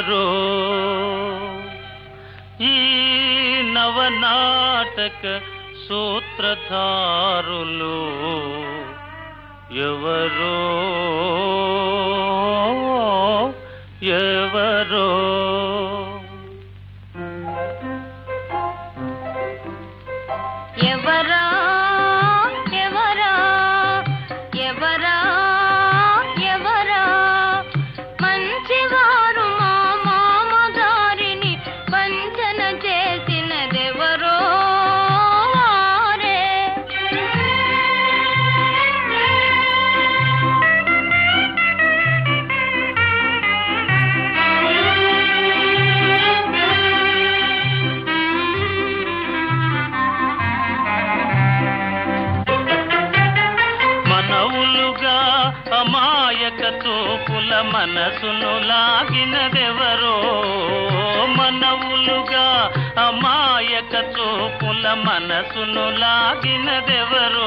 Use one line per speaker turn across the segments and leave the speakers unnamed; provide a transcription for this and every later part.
ఎవరో ఈ నవనాటక సూత్రధారులు ఎవరో ఎవరో
ఎవరా ఎవరా ఎవరా ఎవరా మంచివారు మా మామగారిని వంచన చేసినదెవరో వారే.
మనవులుగా అమాయక తోపుల మనసును లాగినదెవరో మనవులుగా అమాయక తోపుల మనసును లాగినదెవరో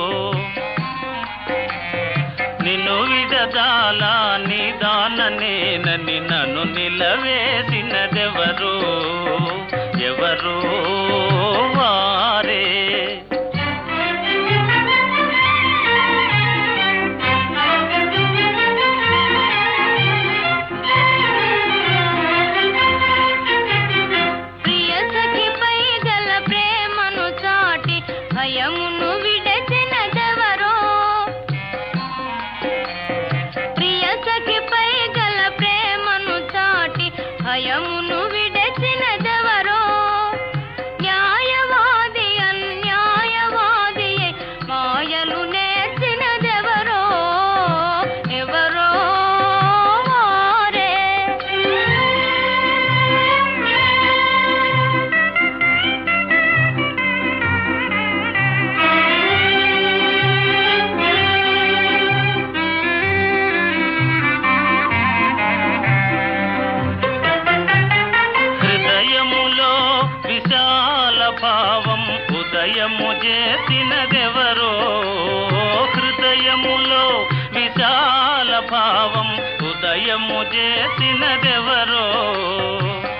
నిన్ను విడదాలా నిదాననేనని నన్ను నిలవేసినదెవరో ఎవరో వారే.
ప్రియసఖిపై గల ప్రేమను చాటి భయమును విడచినదెవరో ప్రియసఖిపై గల ప్రేమను చాటి భయమును విడచినదెవరో న్యాయవాది అన్యాయవాది మాయలు నేర్చినదెవరో ఎవరో వారే.
హృదయములో విశాల భావం ఉదయము చేసినదెవరో హృదయములో విశాల భావం ఉదయము చేసినదెవరో